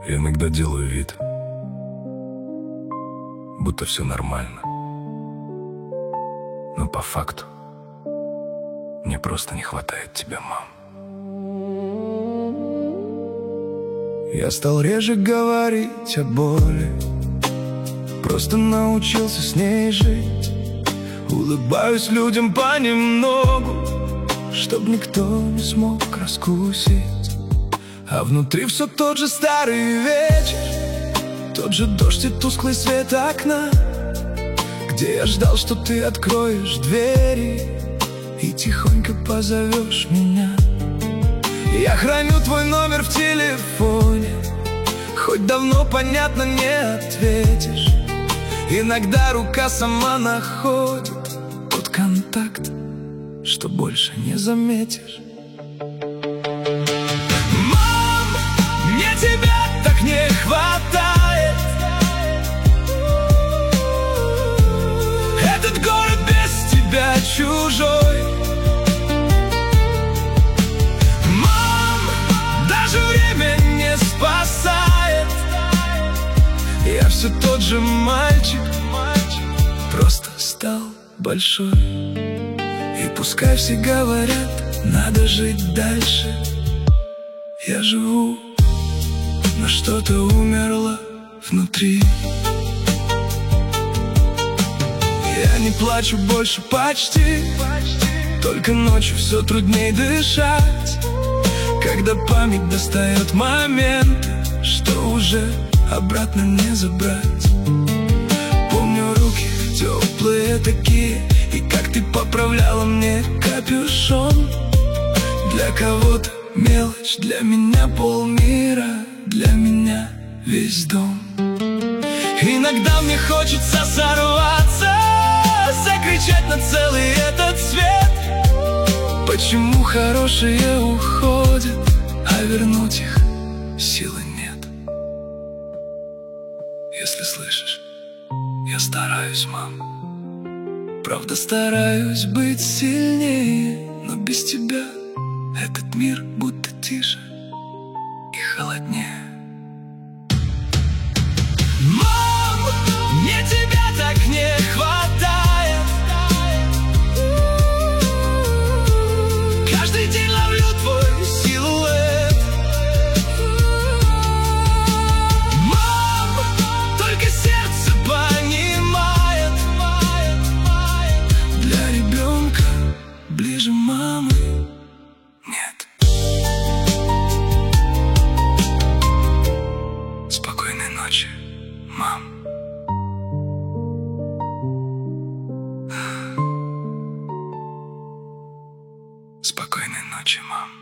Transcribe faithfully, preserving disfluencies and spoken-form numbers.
Я иногда делаю вид, будто все нормально. Но по факту мне просто не хватает тебя, мам. Я стал реже говорить о боли, просто научился с ней жить. Улыбаюсь людям понемногу, чтоб никто не смог раскусить. А внутри все тот же старый вечер, тот же дождь и тусклый свет окна, где я ждал, что ты откроешь двери и тихонько позовешь меня. Я храню твой номер в телефоне, хоть давно, понятно, не ответишь. Иногда рука сама находит тот контакт, что больше не заметишь. Мам, мне тебя так не хватает. Этот город без тебя чужой. Мам, даже время не спасает. Я все тот же мальчик, просто стал большой. И пускай все говорят, надо жить дальше, я живу, но что-то умерло внутри. Я не плачу больше почти, только ночью все трудней дышать, когда память достает моменты, что уже обратно не забрать. Помню руки теплые такие, и как ты поправляла мне капюшон. Для кого-то мелочь, для меня полмира, для меня весь дом. Иногда мне хочется сорваться, закричать на целый этот свет. Почему хорошие уходят, а вернуть их силы нет? Если слышишь, я стараюсь, мам, правда стараюсь быть сильнее, но без тебя этот мир будто тише и холоднее. Мам, мне тебя так не хватает. Каждый день ловлю твой силуэт. Мам, только сердце понимает, для ребенка ближе мамы нет. Спокойной ночи, мам. Спокойной ночи, мам.